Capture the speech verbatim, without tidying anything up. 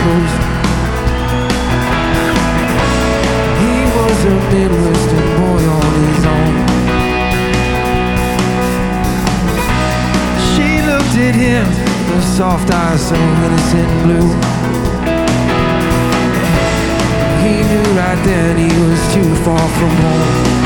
coast. He was a Midwestern boy on his own. She looked at him, her soft eyes so innocent blue. He knew right then he was too far from home.